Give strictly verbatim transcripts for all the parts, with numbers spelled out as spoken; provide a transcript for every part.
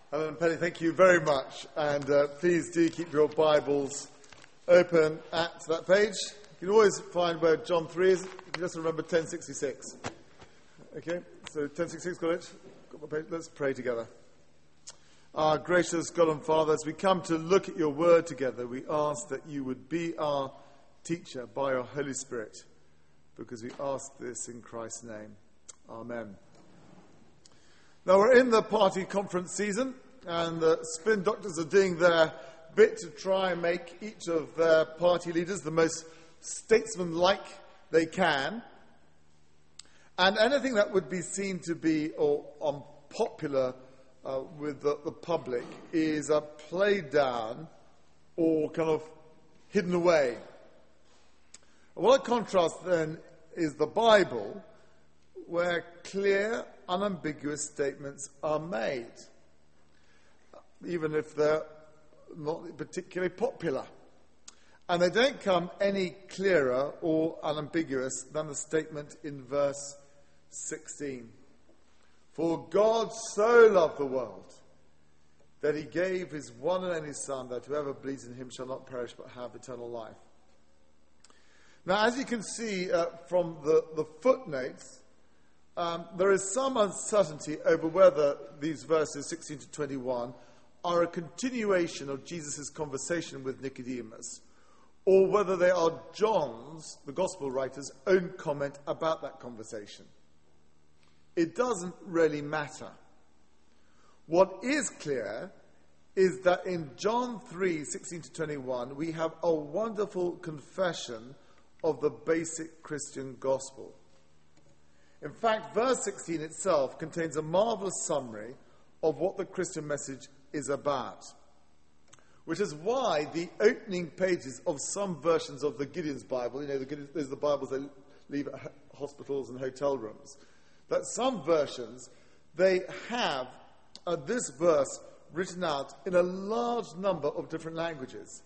Alan and Penny, thank you very much. And uh, please do keep your Bibles open at that page. You can always find where John three is. You can just remember ten sixty-six. Okay, so ten sixty-six, got it? Got my page? Let's pray together. Our gracious God and Father, as we come to look at your word together, we ask that you would be our teacher by your Holy Spirit, because we ask this in Christ's name. Amen. Now, we're in the party conference season, and the spin doctors are doing their bit to try and make each of their party leaders the most statesman-like they can. And anything that would be seen to be or unpopular uh, with the, the public is uh, played down or kind of hidden away. And what I contrast then is the Bible, where clear, unambiguous statements are made, even if they're not particularly popular. And they don't come any clearer or unambiguous than the statement in verse sixteen. For God so loved the world that he gave his one and only Son, that whoever believes in him shall not perish but have eternal life. Now, as you can see uh, from the, the footnotes, Um, there is some uncertainty over whether these verses sixteen to twenty-one are a continuation of Jesus' conversation with Nicodemus, or whether they are John's, the Gospel writer's, own comment about that conversation. It doesn't really matter. What is clear is that in John three, sixteen to twenty-one, we have a wonderful confession of the basic Christian gospel. In fact, verse sixteen itself contains a marvelous summary of what the Christian message is about, which is why the opening pages of some versions of the Gideon's Bible, you know, the Gideon's, those are the Bibles they leave at hospitals and hotel rooms, that some versions, they have uh, this verse written out in a large number of different languages.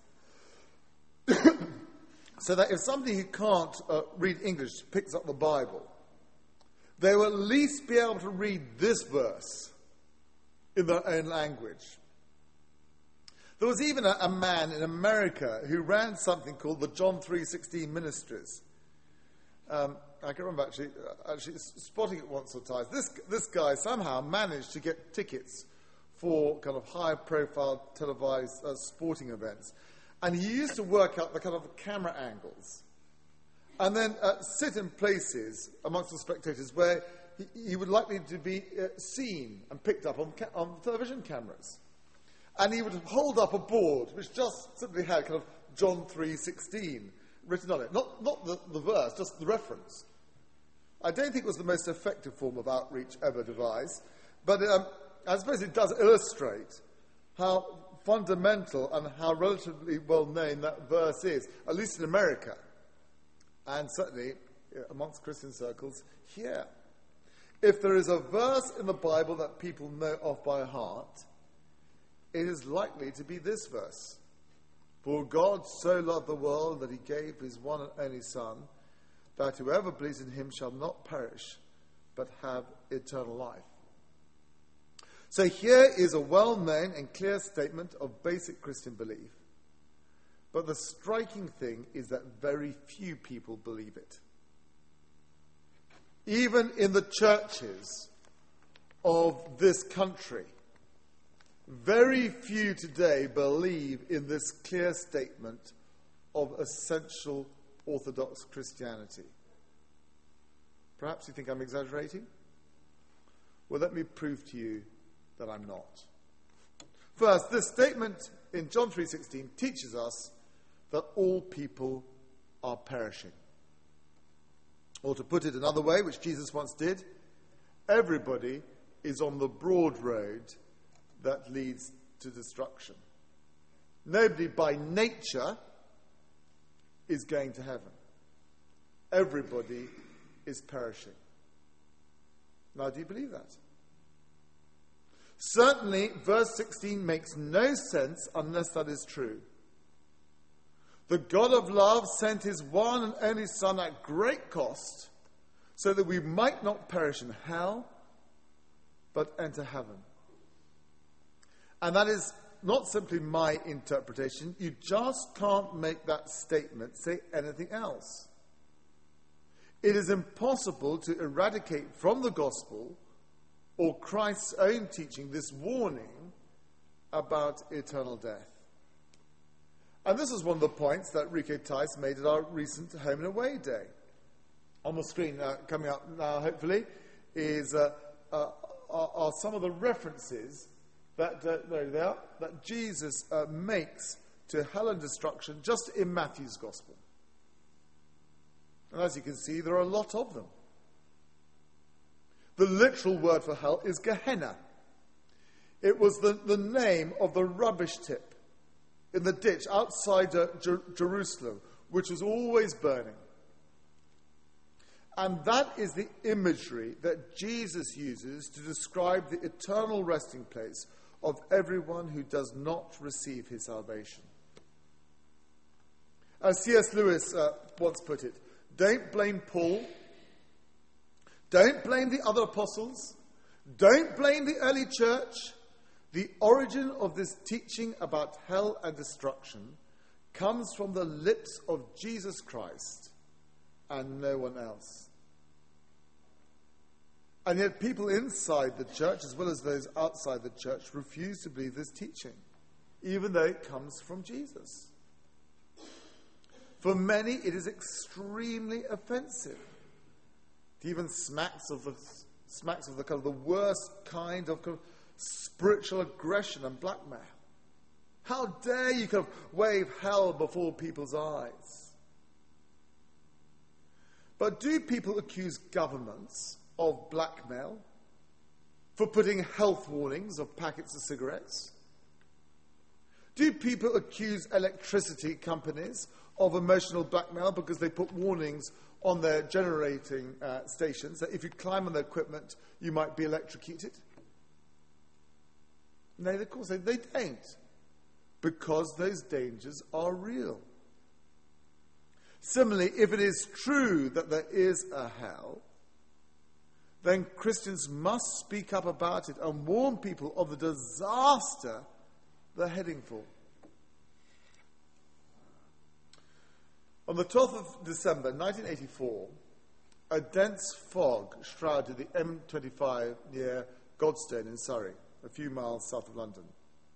So that if somebody who can't uh, read English picks up the Bible, they will at least be able to read this verse in their own language. There was even a, a man in America who ran something called the John three sixteen Ministries. Um, I can remember actually, uh, actually spotting it once or twice. This, this guy somehow managed to get tickets for kind of high-profile televised uh, sporting events. And he used to work out the kind of camera angles and then uh, sit in places amongst the spectators where he, he would likely to be uh, seen and picked up on, ca- on television cameras. And he would hold up a board which just simply had kind of John three sixteen written on it. Not, not the, the verse, just the reference. I don't think it was the most effective form of outreach ever devised, but um, I suppose it does illustrate how fundamental and how relatively well known that verse is, at least in America. And certainly amongst Christian circles here. If there is a verse in the Bible that people know off by heart, it is likely to be this verse. For God so loved the world that he gave his one and only Son, that whoever believes in him shall not perish, but have eternal life. So here is a well-known and clear statement of basic Christian belief. But the striking thing is that very few people believe it. Even in the churches of this country, very few today believe in this clear statement of essential Orthodox Christianity. Perhaps you think I'm exaggerating? Well, let me prove to you that I'm not. First, this statement in John three sixteen teaches us that all people are perishing. Or to put it another way, which Jesus once did, everybody is on the broad road that leads to destruction. Nobody by nature is going to heaven. Everybody is perishing. Now, do you believe that? Certainly, verse sixteen makes no sense unless that is true. The God of love sent his one and only Son at great cost so that we might not perish in hell, but enter heaven. And that is not simply my interpretation. You just can't make that statement say anything else. It is impossible to eradicate from the gospel or Christ's own teaching this warning about eternal death. And this is one of the points that Rico Tice made at our recent Home and Away Day. On the screen uh, coming up now, hopefully, is uh, uh, are, are some of the references that uh, there they are, that Jesus uh, makes to hell and destruction just in Matthew's Gospel. And as you can see, there are a lot of them. The literal word for hell is Gehenna. It was the, the name of the rubbish tip in the ditch outside uh, Jer- Jerusalem, which was always burning. And that is the imagery that Jesus uses to describe the eternal resting place of everyone who does not receive his salvation. As C S Lewis uh, once put it, don't blame Paul, don't blame the other apostles, don't blame the early church. The origin of this teaching about hell and destruction comes from the lips of Jesus Christ and no one else. And yet people inside the church, as well as those outside the church, refuse to believe this teaching, even though it comes from Jesus. For many, it is extremely offensive. It even smacks of the smacks of the kind of the worst kind of, kind of spiritual aggression and blackmail. How dare you kind of wave hell before people's eyes? But do people accuse governments of blackmail for putting health warnings of packets of cigarettes? Do people accuse electricity companies of emotional blackmail because they put warnings on their generating uh, stations that if you climb on their equipment, you might be electrocuted? No, of course they, they don't, because those dangers are real. Similarly, if it is true that there is a hell, then Christians must speak up about it and warn people of the disaster they're heading for. On the twelfth of December nineteen eighty-four, a dense fog shrouded the M twenty-five near Godstone in Surrey, a few miles south of London.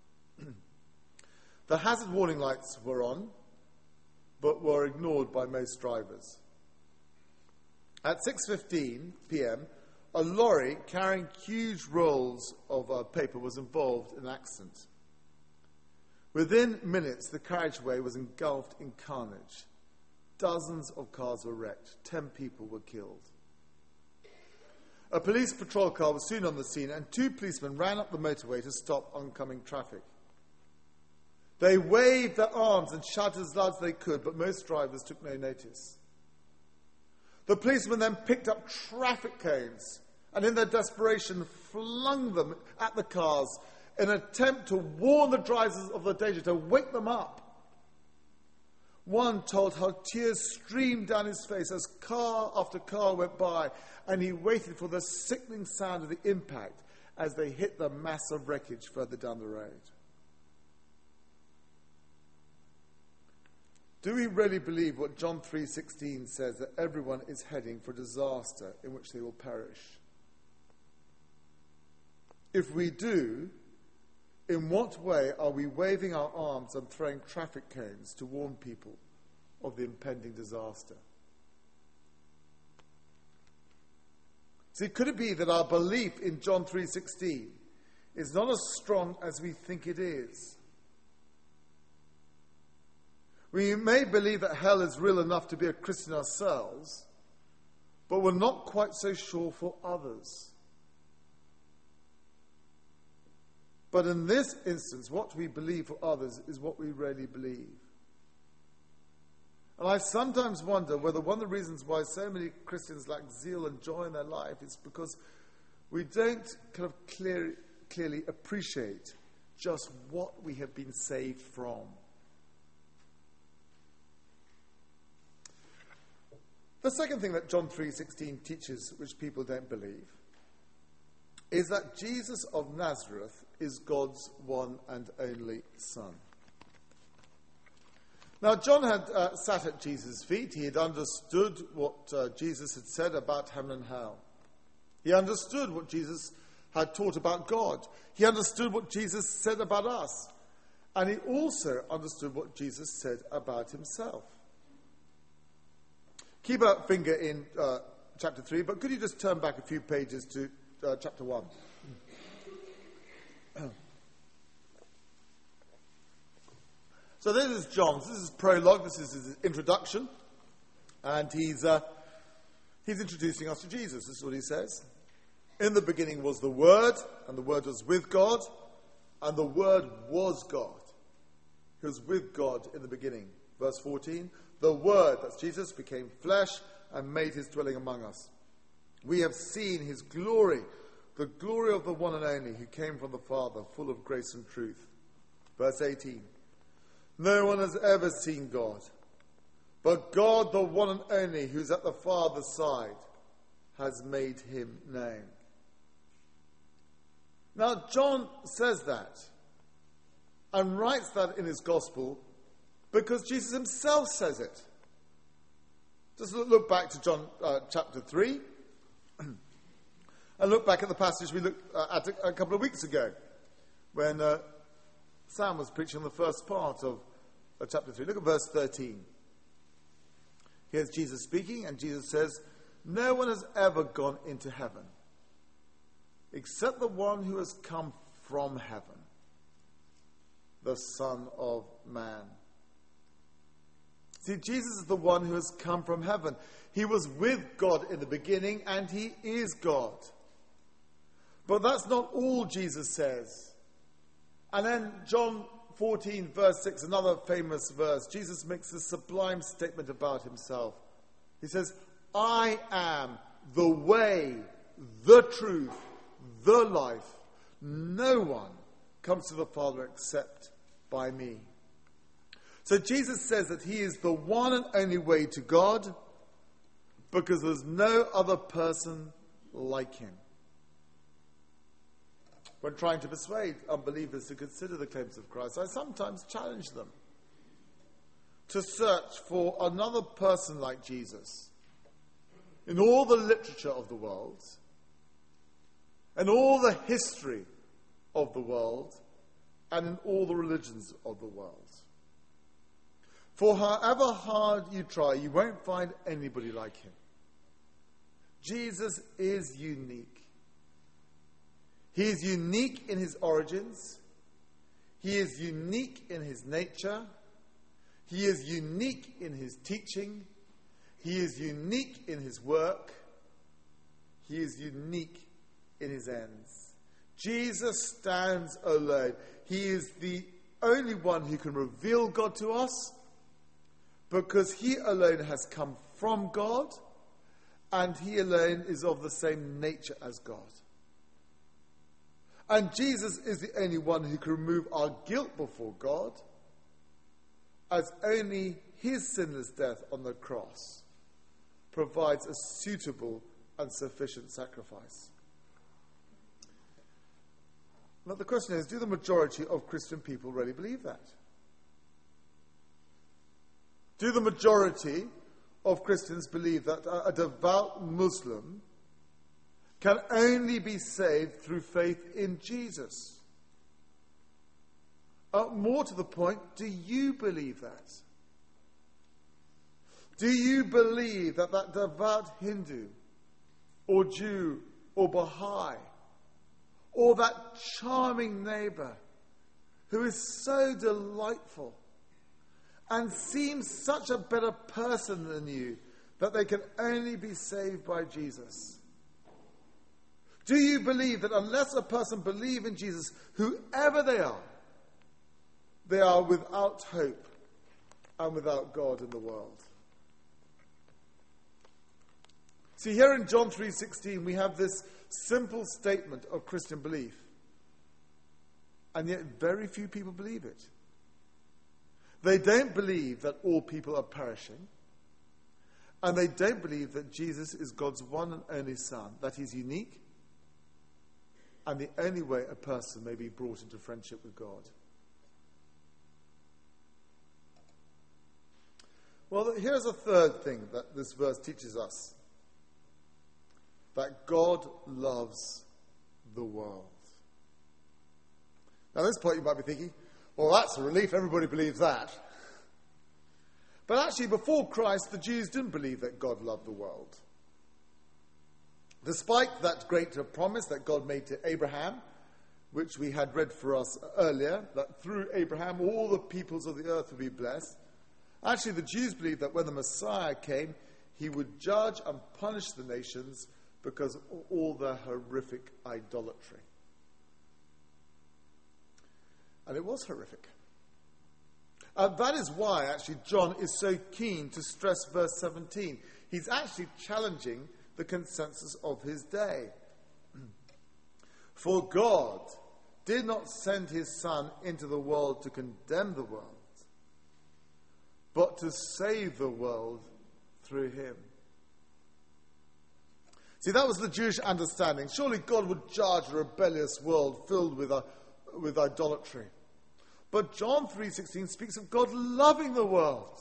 The hazard warning lights were on, but were ignored by most drivers. At six fifteen p.m., a lorry carrying huge rolls of uh, paper was involved in an accident. Within minutes, the carriageway was engulfed in carnage. Dozens of cars were wrecked. Ten people were killed. A police patrol car was soon on the scene, and two policemen ran up the motorway to stop oncoming traffic. They waved their arms and shouted as loud as they could, but most drivers took no notice. The policemen then picked up traffic cones and in their desperation flung them at the cars in an attempt to warn the drivers of the danger, to wake them up. One told how tears streamed down his face as car after car went by, and he waited for the sickening sound of the impact as they hit the mass of wreckage further down the road. Do we really believe what John three sixteen says, that everyone is heading for disaster in which they will perish? If we do, in what way are we waving our arms and throwing traffic cones to warn people of the impending disaster? See, could it be that our belief in John three sixteen is not as strong as we think it is? We may believe that hell is real enough to be a Christian ourselves, but we're not quite so sure for others. But in this instance, what we believe for others is what we really believe. And I sometimes wonder whether one of the reasons why so many Christians lack zeal and joy in their life is because we don't kind of clear, clearly appreciate just what we have been saved from. The second thing that John three sixteen teaches, which people don't believe, is that Jesus of Nazareth is God's one and only Son. Now, John had uh, sat at Jesus' feet. He had understood what uh, Jesus had said about heaven and hell. He understood what Jesus had taught about God. He understood what Jesus said about us. And he also understood what Jesus said about himself. Keep a finger in uh, chapter three, but could you just turn back a few pages to uh, chapter one? So this is John's. This is prologue. This is his introduction. And he's, uh, he's introducing us to Jesus. This is what he says. In the beginning was the Word, and the Word was with God, and the Word was God. He was with God in the beginning. Verse fourteen, the Word, that's Jesus, became flesh and made his dwelling among us. We have seen his glory, the glory of the one and only who came from the Father, full of grace and truth. Verse eighteen, no one has ever seen God, but God, the one and only, who's at the Father's side, has made him known. Now, John says that and writes that in his gospel because Jesus himself says it. Just look back to John uh, chapter three and look back at the passage we looked uh, at a, a couple of weeks ago when uh, Sam was preaching the first part of uh, chapter three. Look at verse thirteen. Here's Jesus speaking, and Jesus says, no one has ever gone into heaven except the one who has come from heaven, the Son of Man. See, Jesus is the one who has come from heaven. He was with God in the beginning, and he is God. But that's not all Jesus says. And then John fourteen, verse six, another famous verse, Jesus makes a sublime statement about himself. He says, I am the way, the truth, the life. No one comes to the Father except by me. So Jesus says that he is the one and only way to God because there's no other person like him. When trying to persuade unbelievers to consider the claims of Christ, I sometimes challenge them to search for another person like Jesus in all the literature of the world and all the history of the world and in all the religions of the world. For however hard you try, you won't find anybody like him. Jesus is unique. He is unique in his origins. He is unique in his nature. He is unique in his teaching. He is unique in his work. He is unique in his ends. Jesus stands alone. He is the only one who can reveal God to us because he alone has come from God and he alone is of the same nature as God. And Jesus is the only one who can remove our guilt before God, as only his sinless death on the cross provides a suitable and sufficient sacrifice. Now the question is, do the majority of Christian people really believe that? Do the majority of Christians believe that a devout Muslim can only be saved through faith in Jesus? Uh, more to the point, do you believe that? Do you believe that that devout Hindu or Jew or Baha'i or that charming neighbor who is so delightful and seems such a better person than you that they can only be saved by Jesus? Do you believe that unless a person believes in Jesus, whoever they are, they are without hope and without God in the world? See, here in John three sixteen, we have this simple statement of Christian belief. And yet very few people believe it. They don't believe that all people are perishing. And they don't believe that Jesus is God's one and only Son, that he's unique, and the only way a person may be brought into friendship with God. Well, here's a third thing that this verse teaches us. That God loves the world. Now, at this point you might be thinking, well, that's a relief, everybody believes that. But actually, before Christ, the Jews didn't believe that God loved the world. Despite that great promise that God made to Abraham, which we had read for us earlier, that through Abraham all the peoples of the earth would be blessed, actually the Jews believed that when the Messiah came, he would judge and punish the nations because of all their horrific idolatry. And it was horrific. And that is why, actually, John is so keen to stress verse seventeen. He's actually challenging the consensus of his day. For God did not send his Son into the world to condemn the world, but to save the world through him. See, that was the Jewish understanding. Surely God would judge a rebellious world filled with, uh, with idolatry. But John three sixteen speaks of God loving the world.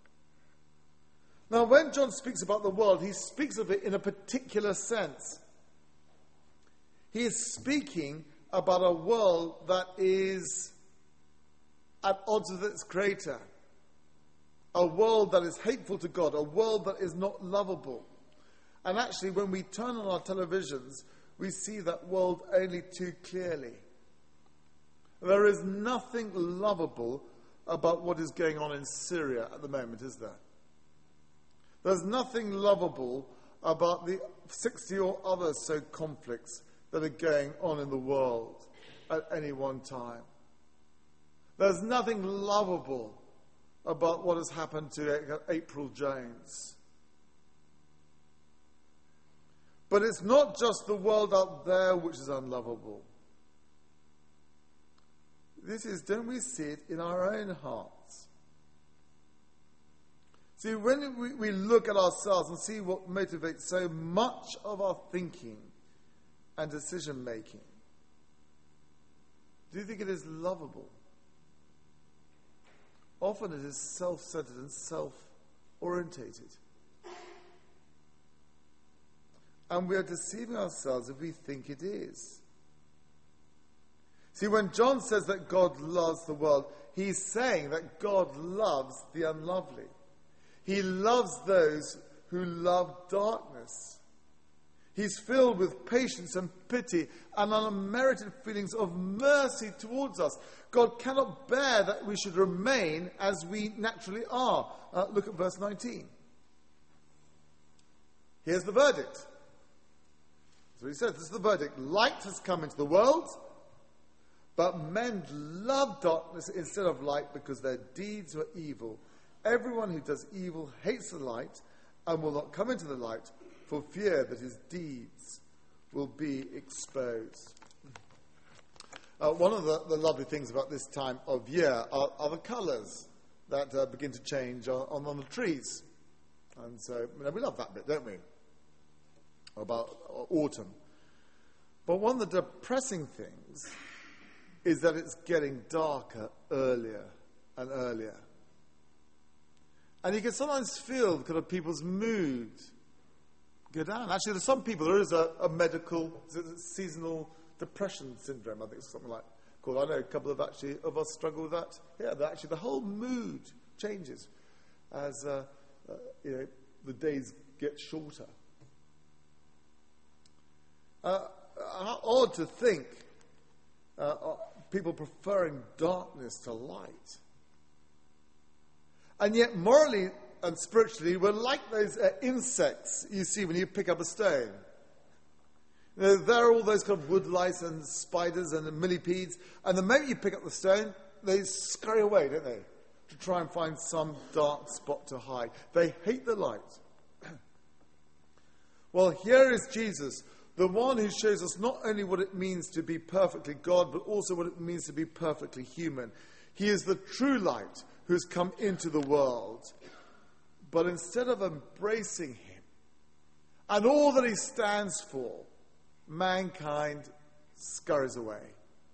Now, when John speaks about the world, he speaks of it in a particular sense. He is speaking about a world that is at odds with its creator. A world that is hateful to God. A world that is not lovable. And actually, when we turn on our televisions, we see that world only too clearly. There is nothing lovable about what is going on in Syria at the moment, is there? There's nothing lovable about the sixty or other so conflicts that are going on in the world at any one time. There's nothing lovable about what has happened to April Jones. But it's not just the world out there which is unlovable. This is, don't we see it in our own hearts? See, when we, we look at ourselves and see what motivates so much of our thinking and decision making, do you think it is lovable? Often it is self-centered and self-orientated. And we are deceiving ourselves if we think it is. See, when John says that God loves the world, he's saying that God loves the unlovely. He loves those who love darkness. He's filled with patience and pity and unmerited feelings of mercy towards us. God cannot bear that we should remain as we naturally are. Uh, look at verse nineteen. Here's the verdict. So he says, this is the verdict. Light has come into the world, but men love darkness instead of light because their deeds were evil. Everyone who does evil hates the light and will not come into the light for fear that his deeds will be exposed. Uh, one of the, the lovely things about this time of year are, are the colours that uh, begin to change on, on, on the trees. And so, you know, we love that bit, don't we? About autumn. But one of the depressing things is that it's getting darker earlier and earlier. And you can sometimes feel kind of people's mood go down. Actually, there's some people, there is a, a medical, seasonal depression syndrome, I think it's something like called. I know a couple of actually of us struggle with that. Yeah, that actually the whole mood changes as uh, uh, you know, the days get shorter. Uh, how odd to think uh, people preferring darkness to light. And yet, morally and spiritually, we're like those uh, insects you see when you pick up a stone. You know, there are all those kind of wood lice and spiders and millipedes, and the moment you pick up the stone, they scurry away, don't they? To try and find some dark spot to hide. They hate the light. Well, here is Jesus, the one who shows us not only what it means to be perfectly God, but also what it means to be perfectly human. He is the true light who's come into the world. But instead of embracing him and all that he stands for, mankind scurries away.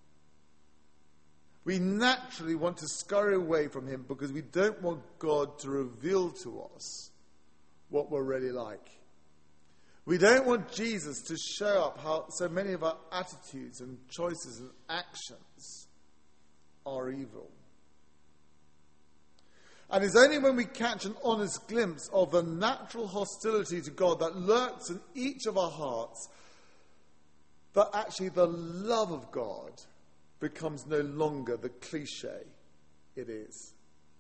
We naturally want to scurry away from him because we don't want God to reveal to us what we're really like. We don't want Jesus to show up how so many of our attitudes and choices and actions are evil. And it's only when we catch an honest glimpse of the natural hostility to God that lurks in each of our hearts that actually the love of God becomes no longer the cliche it is.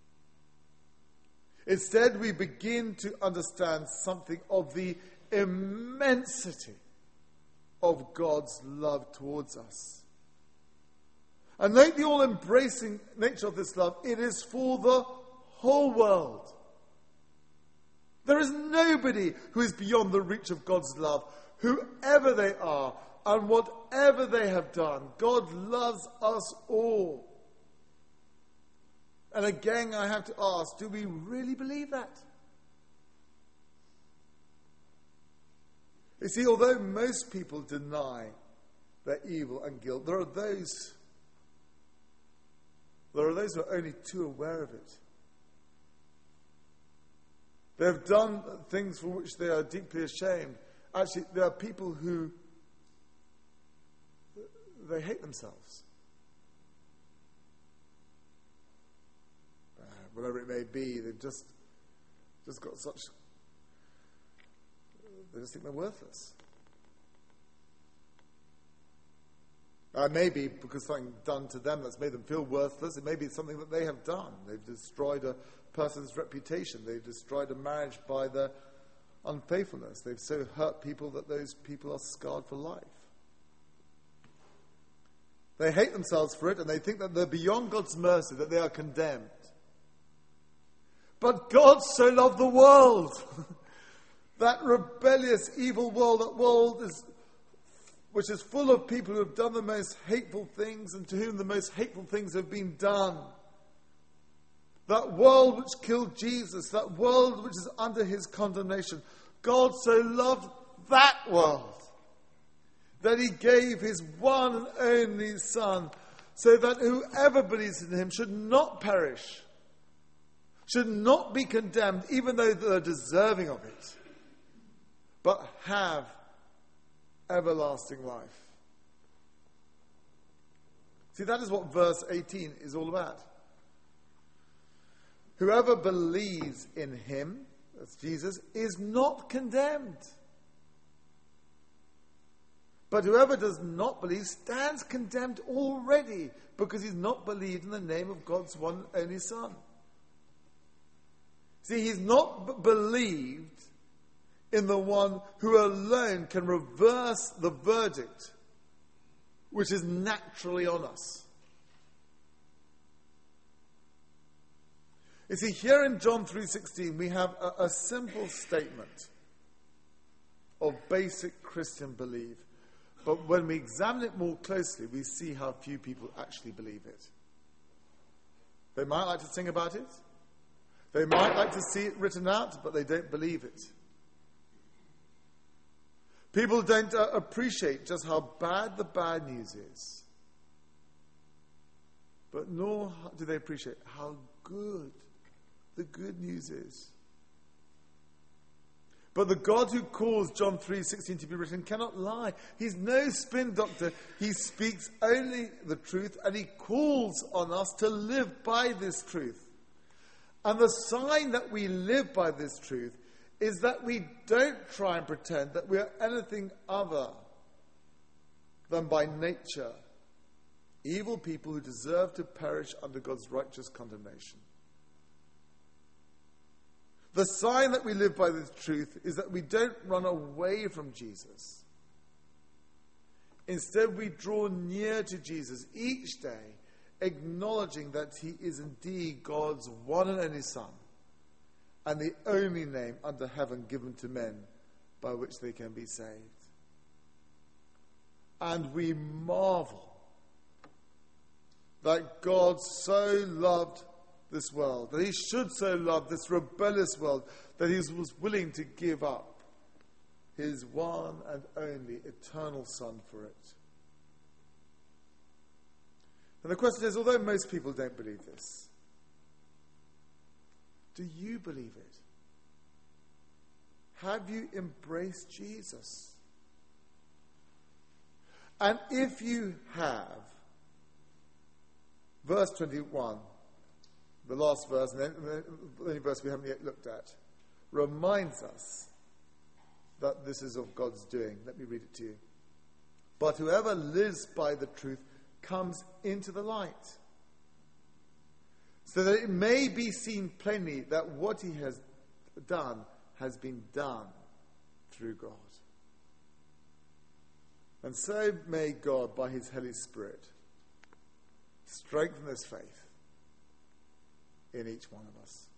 Instead, we begin to understand something of the immensity of God's love towards us. And note the all-embracing nature of this love. It is for the whole world. There is nobody who is beyond the reach of God's love, whoever they are and whatever they have done. God loves us all. And again, I have to ask, do we really believe that? You see, although most people deny their evil and guilt, there are those, there are those who are only too aware of it. They have done things for which they are deeply ashamed. Actually, there are people who, they hate themselves. Uh, whatever it may be, they've just, just got such, they just think they're worthless. Uh, maybe because something done to them that's made them feel worthless. It may be something that they have done. They've destroyed a person's reputation. They've destroyed a marriage by their unfaithfulness. They've so hurt people that those people are scarred for life. They hate themselves for it, and they think that they're beyond God's mercy, that they are condemned. But God so loved the world. That rebellious, evil world, that world is, which is full of people who have done the most hateful things and to whom the most hateful things have been done. That world which killed Jesus, that world which is under his condemnation. God so loved that world that he gave his one and only Son, so that whoever believes in him should not perish, should not be condemned, even though they're deserving of it, but have everlasting life. See, that is what verse eighteen is all about. Whoever believes in him, that's Jesus, is not condemned. But whoever does not believe stands condemned already, because he's not believed in the name of God's one and only Son. See, he's not b- believed in the one who alone can reverse the verdict which is naturally on us. You see, here in John three sixteen, we have a, a simple statement of basic Christian belief. But when we examine it more closely, we see how few people actually believe it. They might like to sing about it. They might like to see it written out, but they don't believe it. People don't uh, appreciate just how bad the bad news is. But nor do they appreciate how good the good news is. But the God who caused John three sixteen to be written cannot lie. He's no spin doctor. He speaks only the truth, and he calls on us to live by this truth. And the sign that we live by this truth is that we don't try and pretend that we are anything other than by nature evil people who deserve to perish under God's righteous condemnation. The sign that we live by this truth is that we don't run away from Jesus. Instead, we draw near to Jesus each day, acknowledging that he is indeed God's one and only Son, and the only name under heaven given to men by which they can be saved. And we marvel that God so loved this world, that he should so love this rebellious world, that he was willing to give up his one and only eternal Son for it. And the question is, although most people don't believe this, do you believe it? Have you embraced Jesus? And if you have, verse twenty-one, the last verse, and the only verse we haven't yet looked at, reminds us that this is of God's doing. Let me read it to you. But whoever lives by the truth comes into the light, so that it may be seen plainly that what he has done has been done through God. And so may God, by his Holy Spirit, strengthen this faith in each one of us.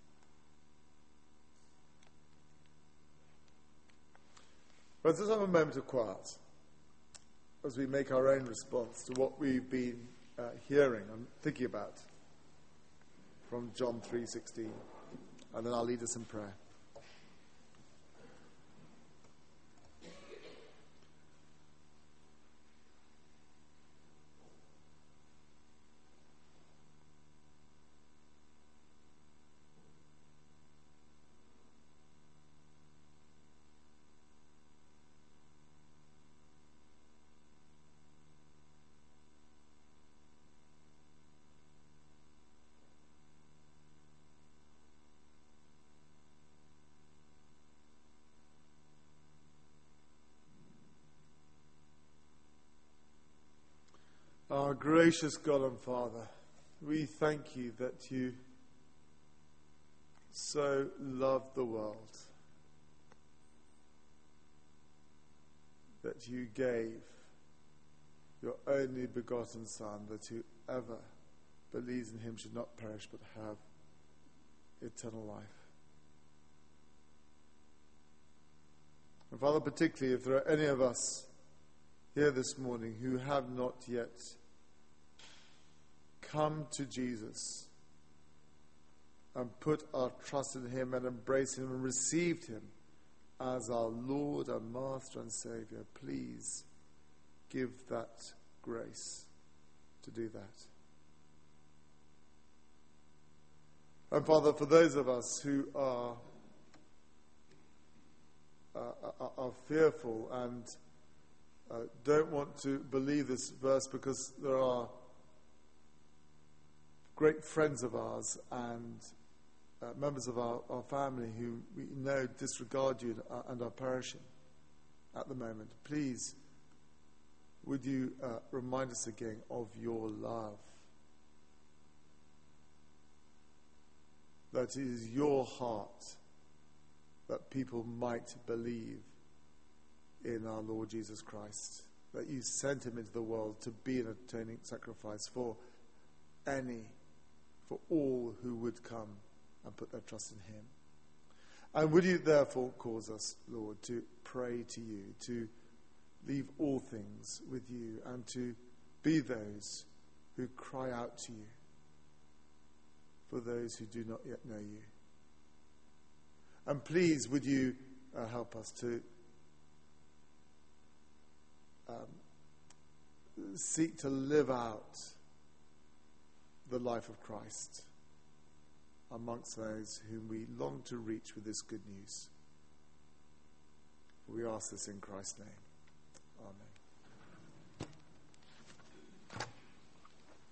Let's just have a moment of quiet as we make our own response to what we've been uh, hearing and thinking about from John three sixteen. And then I'll lead us in prayer. Our gracious God and Father, we thank you that you so loved the world, that you gave your only begotten Son, that whoever believes in him should not perish but have eternal life. And Father, particularly if there are any of us here this morning who have not yet come to Jesus and put our trust in him and embraced him and received him as our Lord and Master and Saviour, please give that grace to do that. And Father, for those of us who are uh, are, are fearful and uh, don't want to believe this verse because there are great friends of ours and uh, members of our, our family who we know disregard you and are, and are perishing at the moment, please, would you uh, remind us again of your love? That it is your heart that people might believe in our Lord Jesus Christ, that you sent him into the world to be an atoning sacrifice for any for all who would come and put their trust in him. And would you therefore cause us, Lord, to pray to you, to leave all things with you, and to be those who cry out to you for those who do not yet know you. And please, would you uh, help us to um, seek to live out the life of Christ amongst those whom we long to reach with this good news. We ask this in Christ's name. Amen.